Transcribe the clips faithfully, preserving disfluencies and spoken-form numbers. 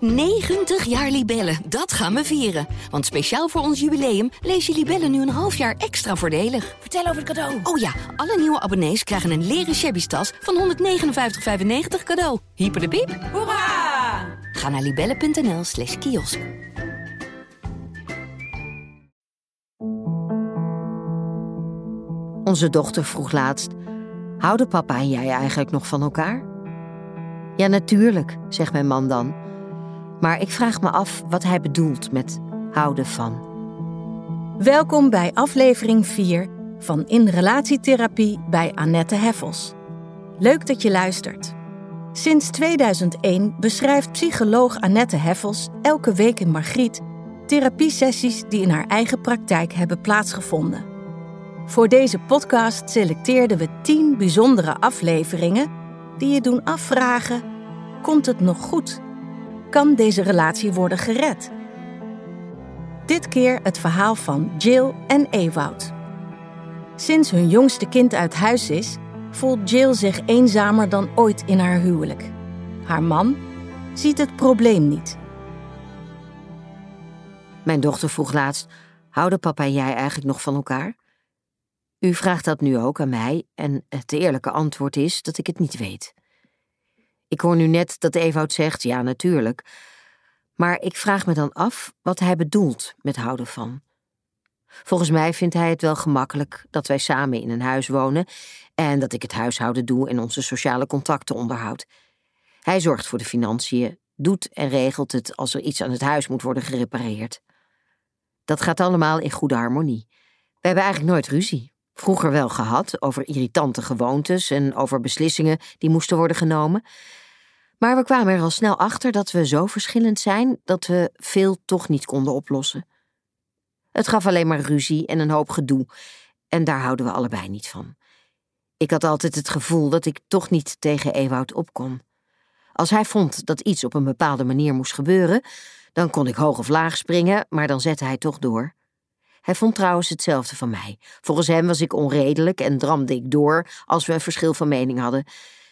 negentig jaar Libellen, dat gaan we vieren. Want speciaal voor ons jubileum lees je Libellen nu een half jaar extra voordelig. Vertel over het cadeau. Oh ja, alle nieuwe abonnees krijgen een leren shabby tas van honderdnegenenvijftig vijfennegentig cadeau. Hyper de piep. Hoera! Ga naar libellen.nl slash kiosk. Onze dochter vroeg laatst: houden papa en jij eigenlijk nog van elkaar? Ja, natuurlijk, zegt mijn man dan. Maar ik vraag me af wat hij bedoelt met houden van. Welkom bij aflevering vier van In Relatietherapie bij Annette Heffels. Leuk dat je luistert. Sinds tweeduizend één beschrijft psycholoog Annette Heffels elke week in Margriet therapiesessies die in haar eigen praktijk hebben plaatsgevonden. Voor deze podcast selecteerden we tien bijzondere afleveringen die je doen afvragen: komt het nog goed? Kan deze relatie worden gered? Dit keer het verhaal van Jill en Ewout. Sinds hun jongste kind uit huis is, voelt Jill zich eenzamer dan ooit in haar huwelijk. Haar man ziet het probleem niet. Mijn dochter vroeg laatst: houden papa en jij eigenlijk nog van elkaar? U vraagt dat nu ook aan mij en het eerlijke antwoord is dat ik het niet weet. Ik hoor nu net dat Ewout zegt: ja, natuurlijk. Maar ik vraag me dan af wat hij bedoelt met houden van. Volgens mij vindt hij het wel gemakkelijk dat wij samen in een huis wonen en dat ik het huishouden doe en onze sociale contacten onderhoud. Hij zorgt voor de financiën, doet en regelt het als er iets aan het huis moet worden gerepareerd. Dat gaat allemaal in goede harmonie. We hebben eigenlijk nooit ruzie. Vroeger wel gehad over irritante gewoontes en over beslissingen die moesten worden genomen. Maar we kwamen er al snel achter dat we zo verschillend zijn dat we veel toch niet konden oplossen. Het gaf alleen maar ruzie en een hoop gedoe en daar houden we allebei niet van. Ik had altijd het gevoel dat ik toch niet tegen Ewout op kon. Als hij vond dat iets op een bepaalde manier moest gebeuren, dan kon ik hoog of laag springen, maar dan zette hij toch door. Hij vond trouwens hetzelfde van mij. Volgens hem was ik onredelijk en dramde ik door als we een verschil van mening hadden.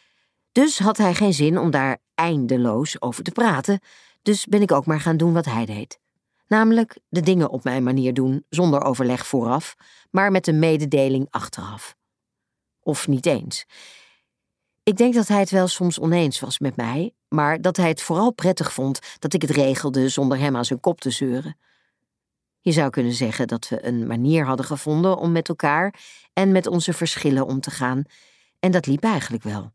Dus had hij geen zin om daar eindeloos over te praten, dus ben ik ook maar gaan doen wat hij deed. Namelijk de dingen op mijn manier doen, zonder overleg vooraf, maar met een mededeling achteraf. Of niet eens. Ik denk dat hij het wel soms oneens was met mij, maar dat hij het vooral prettig vond dat ik het regelde zonder hem aan zijn kop te zeuren. Je zou kunnen zeggen dat we een manier hadden gevonden om met elkaar en met onze verschillen om te gaan, en dat liep eigenlijk wel.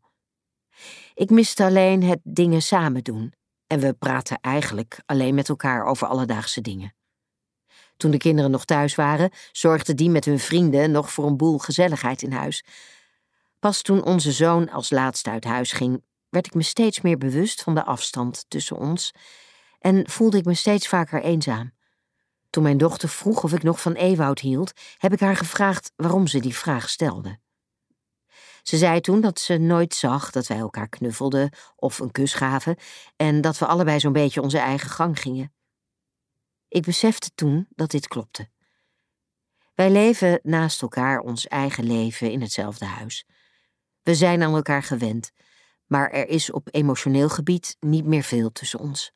Ik miste alleen het dingen samen doen, en we praten eigenlijk alleen met elkaar over alledaagse dingen. Toen de kinderen nog thuis waren, zorgden die met hun vrienden nog voor een boel gezelligheid in huis. Pas toen onze zoon als laatste uit huis ging, werd ik me steeds meer bewust van de afstand tussen ons en voelde ik me steeds vaker eenzaam. Toen mijn dochter vroeg of ik nog van Ewout hield, heb ik haar gevraagd waarom ze die vraag stelde. Ze zei toen dat ze nooit zag dat wij elkaar knuffelden of een kus gaven en dat we allebei zo'n beetje onze eigen gang gingen. Ik besefte toen dat dit klopte. Wij leven naast elkaar ons eigen leven in hetzelfde huis. We zijn aan elkaar gewend, maar er is op emotioneel gebied niet meer veel tussen ons.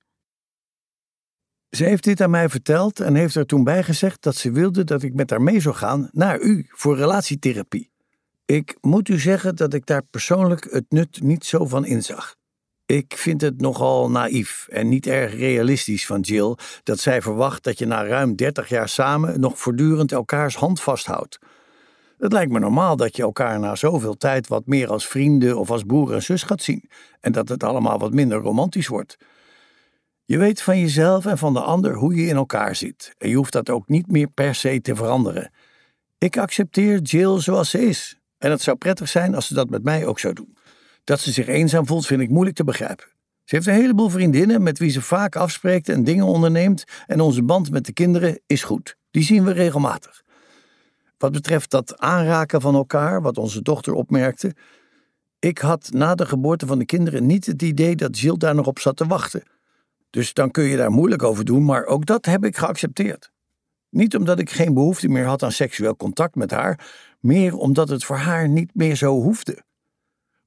Ze heeft dit aan mij verteld en heeft er toen bij gezegd dat ze wilde dat ik met haar mee zou gaan naar u voor relatietherapie. Ik moet u zeggen dat ik daar persoonlijk het nut niet zo van inzag. Ik vind het nogal naïef en niet erg realistisch van Jill dat zij verwacht dat je na ruim dertig jaar samen nog voortdurend elkaars hand vasthoudt. Het lijkt me normaal dat je elkaar na zoveel tijd wat meer als vrienden of als broer en zus gaat zien en dat het allemaal wat minder romantisch wordt. Je weet van jezelf en van de ander hoe je in elkaar zit en je hoeft dat ook niet meer per se te veranderen. Ik accepteer Jill zoals ze is en het zou prettig zijn als ze dat met mij ook zou doen. Dat ze zich eenzaam voelt vind ik moeilijk te begrijpen. Ze heeft een heleboel vriendinnen met wie ze vaak afspreekt en dingen onderneemt en onze band met de kinderen is goed. Die zien we regelmatig. Wat betreft dat aanraken van elkaar, wat onze dochter opmerkte, ik had na de geboorte van de kinderen niet het idee dat Jill daar nog op zat te wachten. Dus dan kun je daar moeilijk over doen, maar ook dat heb ik geaccepteerd. Niet omdat ik geen behoefte meer had aan seksueel contact met haar, meer omdat het voor haar niet meer zo hoefde.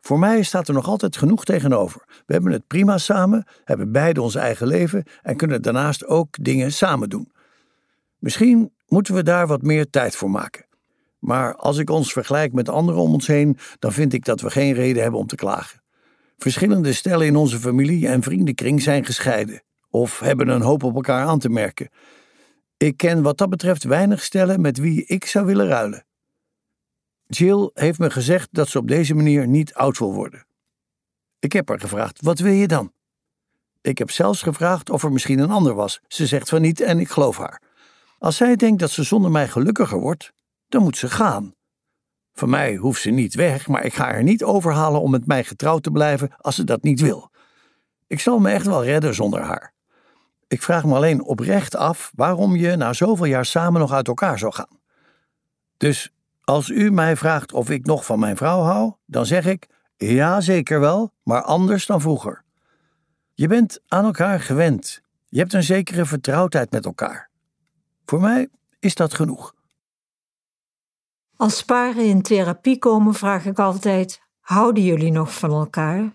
Voor mij staat er nog altijd genoeg tegenover. We hebben het prima samen, hebben beide ons eigen leven en kunnen daarnaast ook dingen samen doen. Misschien moeten we daar wat meer tijd voor maken. Maar als ik ons vergelijk met anderen om ons heen, dan vind ik dat we geen reden hebben om te klagen. Verschillende stellen in onze familie en vriendenkring zijn gescheiden of hebben een hoop op elkaar aan te merken. Ik ken wat dat betreft weinig stellen met wie ik zou willen ruilen. Jill heeft me gezegd dat ze op deze manier niet oud wil worden. Ik heb haar gevraagd, wat wil je dan? Ik heb zelfs gevraagd of er misschien een ander was. Ze zegt van niet en ik geloof haar. Als zij denkt dat ze zonder mij gelukkiger wordt, dan moet ze gaan. Van mij hoeft ze niet weg, maar ik ga haar niet overhalen om met mij getrouwd te blijven als ze dat niet wil. Ik zal me echt wel redden zonder haar. Ik vraag me alleen oprecht af waarom je na zoveel jaar samen nog uit elkaar zou gaan. Dus als u mij vraagt of ik nog van mijn vrouw hou, dan zeg ik, ja zeker wel, maar anders dan vroeger. Je bent aan elkaar gewend. Je hebt een zekere vertrouwdheid met elkaar. Voor mij is dat genoeg. Als paren in therapie komen, vraag ik altijd, houden jullie nog van elkaar?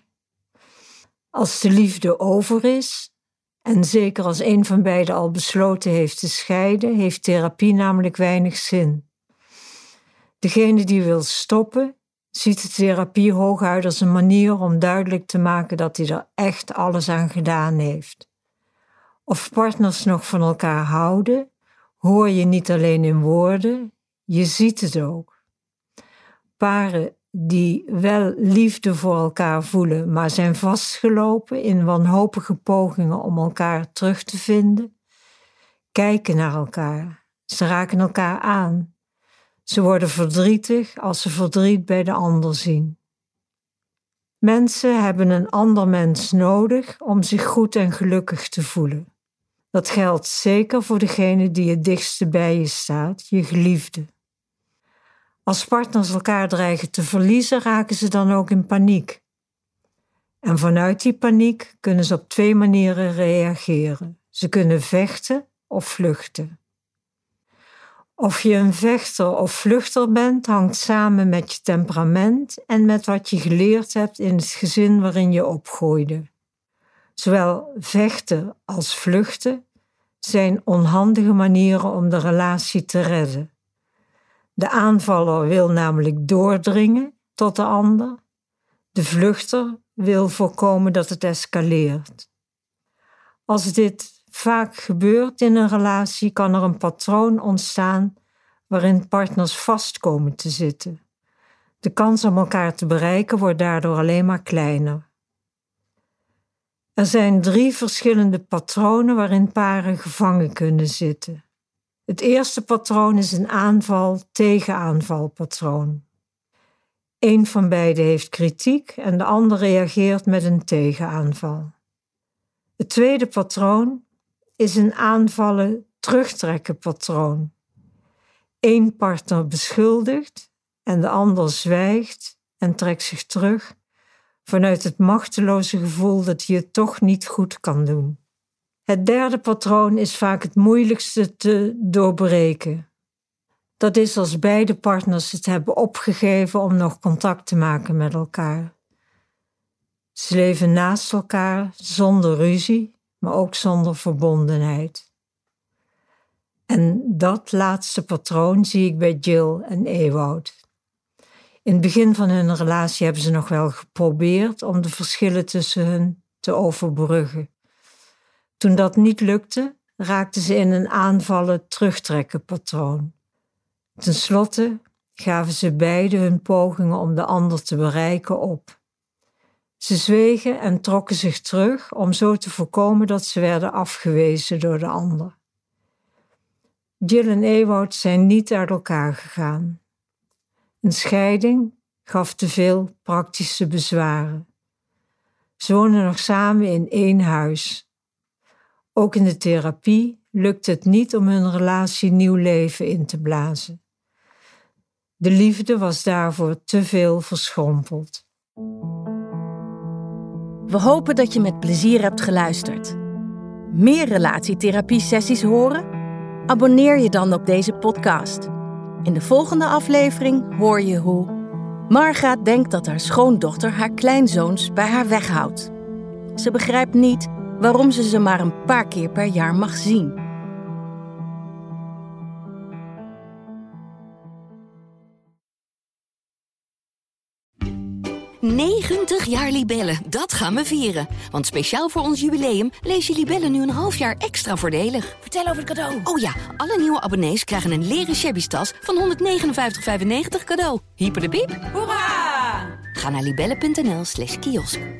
Als de liefde over is, en zeker als een van beiden al besloten heeft te scheiden, heeft therapie namelijk weinig zin. Degene die wil stoppen, ziet de therapie hooguit als een manier om duidelijk te maken dat hij er echt alles aan gedaan heeft. Of partners nog van elkaar houden, hoor je niet alleen in woorden, je ziet het ook. Paren die wel liefde voor elkaar voelen, maar zijn vastgelopen in wanhopige pogingen om elkaar terug te vinden, kijken naar elkaar. Ze raken elkaar aan. Ze worden verdrietig als ze verdriet bij de ander zien. Mensen hebben een ander mens nodig om zich goed en gelukkig te voelen. Dat geldt zeker voor degene die het dichtste bij je staat, je geliefde. Als partners elkaar dreigen te verliezen, raken ze dan ook in paniek. En vanuit die paniek kunnen ze op twee manieren reageren. Ze kunnen vechten of vluchten. Of je een vechter of vluchter bent, hangt samen met je temperament en met wat je geleerd hebt in het gezin waarin je opgroeide. Zowel vechten als vluchten zijn onhandige manieren om de relatie te redden. De aanvaller wil namelijk doordringen tot de ander. De vluchter wil voorkomen dat het escaleert. Als dit vaak gebeurt in een relatie, kan er een patroon ontstaan waarin partners vast komen te zitten. De kans om elkaar te bereiken wordt daardoor alleen maar kleiner. Er zijn drie verschillende patronen waarin paren gevangen kunnen zitten. Het eerste patroon is een aanval-tegenaanvalpatroon. Eén van beiden heeft kritiek en de ander reageert met een tegenaanval. Het tweede patroon is een aanvallen-terugtrekken patroon. Eén partner beschuldigt en de ander zwijgt en trekt zich terug vanuit het machteloze gevoel dat hij het toch niet goed kan doen. Het derde patroon is vaak het moeilijkste te doorbreken. Dat is als beide partners het hebben opgegeven om nog contact te maken met elkaar. Ze leven naast elkaar zonder ruzie, maar ook zonder verbondenheid. En dat laatste patroon zie ik bij Jill en Ewout. In het begin van hun relatie hebben ze nog wel geprobeerd om de verschillen tussen hun te overbruggen. Toen dat niet lukte, raakten ze in een aanvallen-terugtrekken patroon. Ten slotte gaven ze beiden hun pogingen om de ander te bereiken op. Ze zwegen en trokken zich terug om zo te voorkomen dat ze werden afgewezen door de ander. Jill en Ewout zijn niet uit elkaar gegaan. Een scheiding gaf te veel praktische bezwaren. Ze wonen nog samen in één huis. Ook in de therapie lukt het niet om hun relatie nieuw leven in te blazen. De liefde was daarvoor te veel verschrompeld. We hopen dat je met plezier hebt geluisterd. Meer relatietherapie-sessies horen? Abonneer je dan op deze podcast. In de volgende aflevering hoor je hoe Marga denkt dat haar schoondochter haar kleinzoons bij haar weghoudt. Ze begrijpt niet waarom ze ze maar een paar keer per jaar mag zien. negentig jaar Libellen, dat gaan we vieren. Want speciaal voor ons jubileum lees je Libellen nu een half jaar extra voordelig. Vertel over het cadeau. Oh ja, alle nieuwe abonnees krijgen een leren shabby tas van honderdnegenenvijftig vijfennegentig cadeau. Hyper de piep. Hoera! Ga naar libellen punt n l slash kiosk.